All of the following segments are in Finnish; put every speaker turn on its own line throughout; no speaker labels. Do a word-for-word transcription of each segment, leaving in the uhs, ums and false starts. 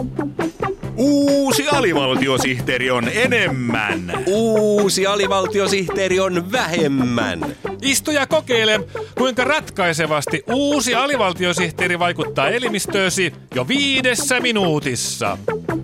Uusi alivaltiosihteeri on enemmän.
Uusi alivaltiosihteeri on vähemmän.
Istu ja kokeile, kuinka ratkaisevasti uusi alivaltiosihteeri vaikuttaa elimistöösi jo viidessä minuutissa.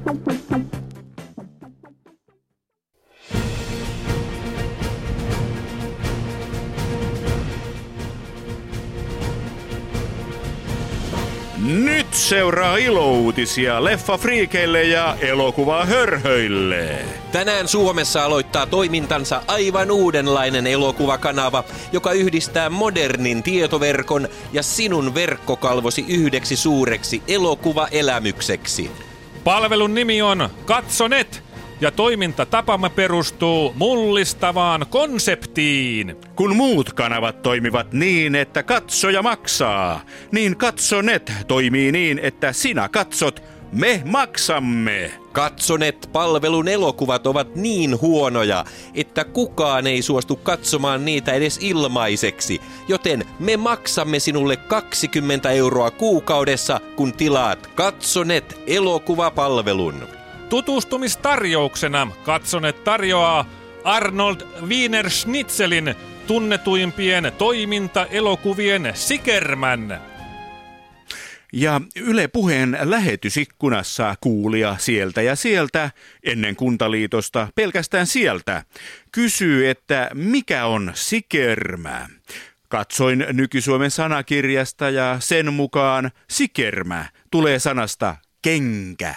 Nyt seuraa ilouutisia leffafriikeille ja elokuvahörhöille.
Tänään Suomessa aloittaa toimintansa aivan uudenlainen elokuvakanava, joka yhdistää modernin tietoverkon ja sinun verkkokalvosi yhdeksi suureksi elokuvaelämykseksi.
Palvelun nimi on Katsonet ja toimintatapamme perustuu mullistavaan konseptiin.
Kun muut kanavat toimivat niin, että katsoja maksaa, niin Katsonet toimii niin, että sinä katsot, me maksamme.
Katsonet-palvelun elokuvat ovat niin huonoja, että kukaan ei suostu katsomaan niitä edes ilmaiseksi, joten me maksamme sinulle kaksikymmentä euroa kuukaudessa, kun tilaat Katsonet-elokuvapalvelun.
Tutustumistarjouksena Katsonet tarjoaa Arnold Wiener Schnitzelin tunnetuimpien toimintaelokuvien Sikermän.
Ja Yle Puheen lähetysikkunassa kuulija sieltä ja sieltä, ennen Kuntaliitosta pelkästään sieltä, kysyy, että mikä on sikermä. Katsoin Nyky-Suomen sanakirjasta ja sen mukaan sikermä tulee sanasta kenkä.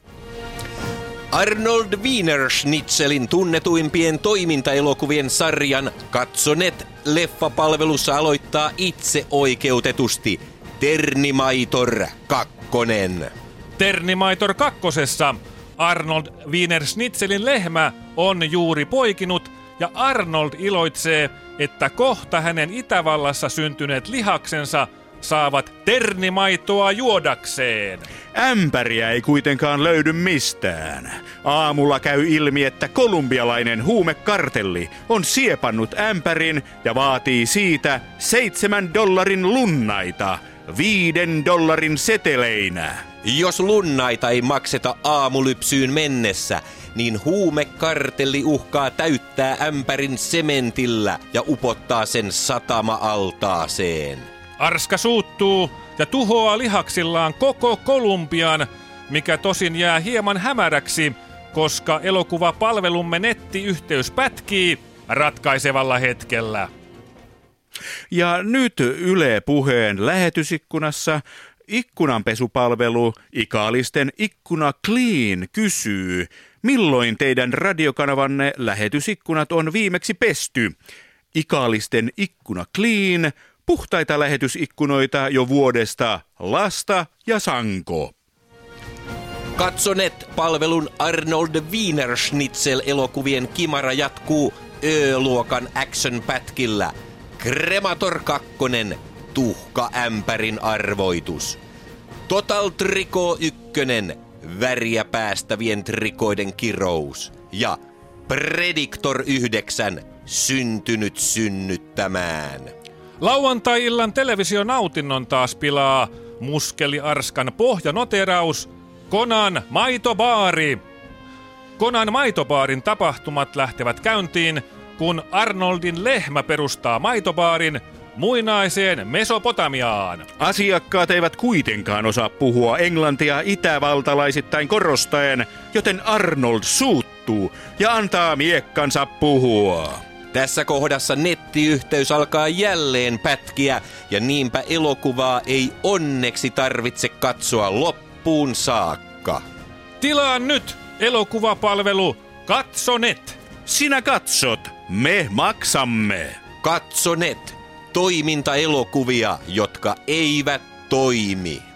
Arnold Wiener Schnitzelin tunnetuimpien toimintaelokuvien sarjan Katsonet-leffapalvelussa aloittaa itse oikeutetusti Terminaitor kakkonen.
Terminaitor kakkosessa Arnold Wiener Schnitzelin lehmä on juuri poikinut ja Arnold iloitsee, että kohta hänen Itävallassa syntyneet lihaksensa saavat ternimaitoa juodakseen.
Ämpäriä ei kuitenkaan löydy mistään. Aamulla käy ilmi, että kolumbialainen huumekartelli on siepannut ämpärin ja vaatii siitä seitsemän dollarin lunnaita, viiden dollarin seteleinä.
Jos lunnaita ei makseta aamulypsyyn mennessä, niin huumekartelli uhkaa täyttää ämpärin sementillä ja upottaa sen satama-altaaseen.
Arska suuttuu ja tuhoaa lihaksillaan koko Kolumbian, mikä tosin jää hieman hämäräksi, koska elokuvapalvelumme nettiyhteys pätkii ratkaisevalla hetkellä.
Ja nyt Yle Puheen lähetysikkunassa ikkunanpesupalvelu Ikaalisten Ikkuna Clean kysyy, milloin teidän radiokanavanne lähetysikkunat on viimeksi pesty. Ikaalisten Ikkuna Clean, puhtaita lähetysikkunoita jo vuodesta Lasta ja Sanko.
Katsonet-palvelun Arnold Wiener Schnitzel-elokuvien kimara jatkuu Ö-luokan action-pätkillä. Cremator kakkonen, tuhkaämpärin arvoitus. Total Tricot ykkönen, väriä päästävien trikoiden kirous. Ja Predictor yhdeksän, syntynyt synnyttämään.
Lauantai-illan televisionautinnon taas pilaa Muskeli Arskan pohjanoteraus Konan maitobaari. Konan maitobaarin tapahtumat lähtevät käyntiin, kun Arnoldin lehmä perustaa maitobaarin muinaiseen Mesopotamiaan.
Asiakkaat eivät kuitenkaan osaa puhua englantia itävaltalaisittain korostaen, joten Arnold suuttuu ja antaa miekkansa puhua.
Tässä kohdassa nettiyhteys alkaa jälleen pätkiä ja niinpä elokuvaa ei onneksi tarvitse katsoa loppuun saakka.
Tilaa nyt elokuvapalvelu Katsonet.
Sinä katsot, me maksamme.
Katsonet, toimintaelokuvia, jotka eivät toimi.